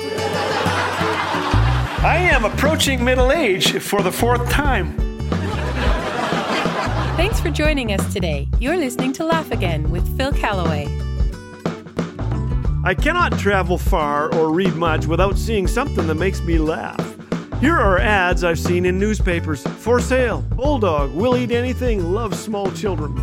I am approaching middle age for the 4th time. Thanks for joining us today. You're listening to Laugh Again with Phil Callaway. I cannot travel far or read much without seeing something that makes me laugh. Here are ads I've seen in newspapers. For sale, Bulldog, will eat anything, loves small children.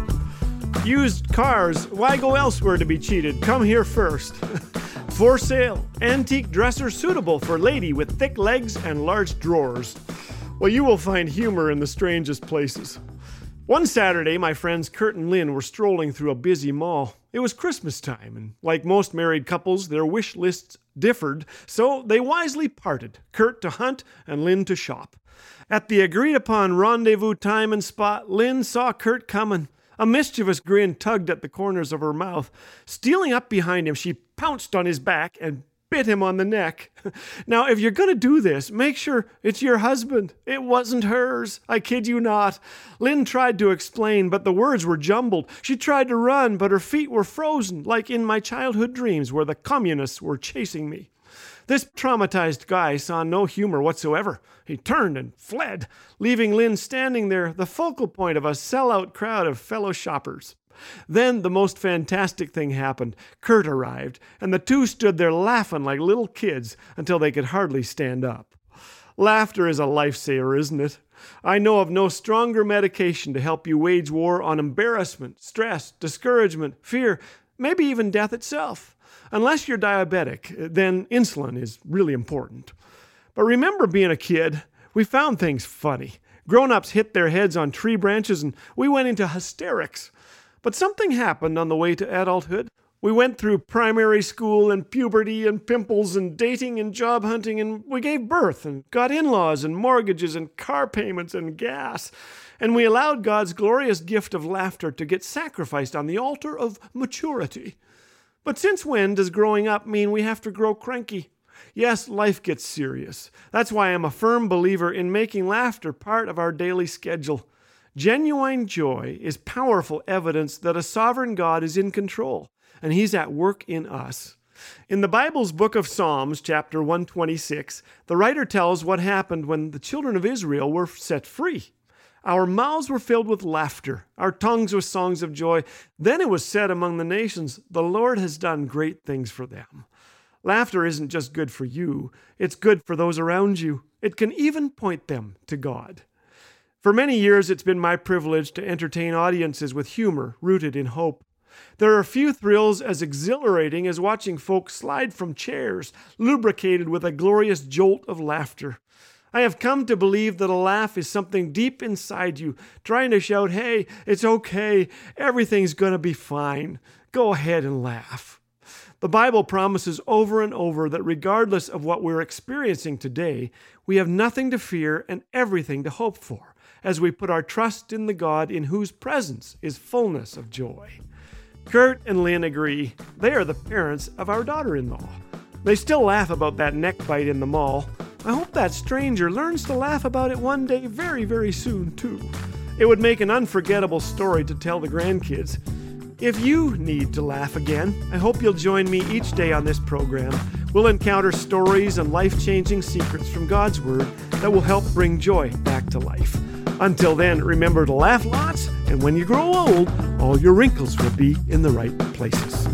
Used cars, why go elsewhere to be cheated? Come here first. For sale, antique dresser suitable for lady with thick legs and large drawers. Well, you will find humor in the strangest places. One Saturday, my friends Kurt and Lynn were strolling through a busy mall. It was Christmas time, and like most married couples, their wish lists differed, so they wisely parted, Kurt to hunt and Lynn to shop. At the agreed-upon rendezvous time and spot, Lynn saw Kurt coming. A mischievous grin tugged at the corners of her mouth. Stealing up behind him, she pounced on his back and bit him on the neck. Now, if you're going to do this, make sure it's your husband. It wasn't hers. I kid you not. Lynn tried to explain, but the words were jumbled. She tried to run, but her feet were frozen, like in my childhood dreams where the communists were chasing me. This traumatized guy saw no humor whatsoever. He turned and fled, leaving Lynn standing there, the focal point of a sellout crowd of fellow shoppers. Then the most fantastic thing happened. Kurt arrived, and the two stood there laughing like little kids until they could hardly stand up. Laughter is a lifesaver, isn't it? I know of no stronger medication to help you wage war on embarrassment, stress, discouragement, fear, maybe even death itself. Unless you're diabetic, then insulin is really important. But remember being a kid, we found things funny. Grown-ups hit their heads on tree branches and we went into hysterics. But something happened on the way to adulthood. We went through primary school and puberty and pimples and dating and job hunting, and we gave birth and got in-laws and mortgages and car payments and gas. And we allowed God's glorious gift of laughter to get sacrificed on the altar of maturity. But since when does growing up mean we have to grow cranky? Yes, life gets serious. That's why I'm a firm believer in making laughter part of our daily schedule. Genuine joy is powerful evidence that a sovereign God is in control, and He's at work in us. In the Bible's book of Psalms, chapter 126, the writer tells what happened when the children of Israel were set free. Our mouths were filled with laughter, our tongues with songs of joy. Then it was said among the nations, the Lord has done great things for them. Laughter isn't just good for you, it's good for those around you. It can even point them to God. For many years, it's been my privilege to entertain audiences with humor rooted in hope. There are few thrills as exhilarating as watching folks slide from chairs, lubricated with a glorious jolt of laughter. I have come to believe that a laugh is something deep inside you, trying to shout, hey, it's okay, everything's going to be fine. Go ahead and laugh. The Bible promises over and over that regardless of what we're experiencing today, we have nothing to fear and everything to hope for, as we put our trust in the God in whose presence is fullness of joy. Kurt and Lynn agree. They are the parents of our daughter-in-law. They still laugh about that neck bite in the mall. I hope that stranger learns to laugh about it one day very, very soon, too. It would make an unforgettable story to tell the grandkids. If you need to laugh again, I hope you'll join me each day on this program. We'll encounter stories and life-changing secrets from God's Word that will help bring joy back to life. Until then, remember to laugh lots, and when you grow old, all your wrinkles will be in the right places.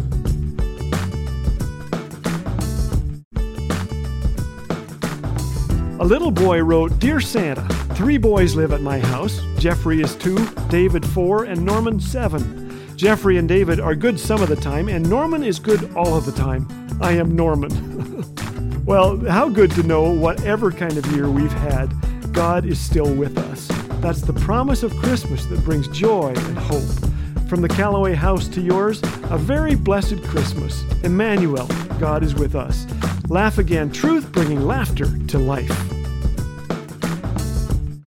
A little boy wrote, Dear Santa, 3 boys live at my house. Jeffrey is 2, David 4, and Norman 7. Jeffrey and David are good some of the time, and Norman is good all of the time. I am Norman. Well, how good to know whatever kind of year we've had, God is still with us. That's the promise of Christmas that brings joy and hope. From the Callaway house to yours, a very blessed Christmas. Emmanuel, God is with us. Laugh again, truth bringing laughter to life.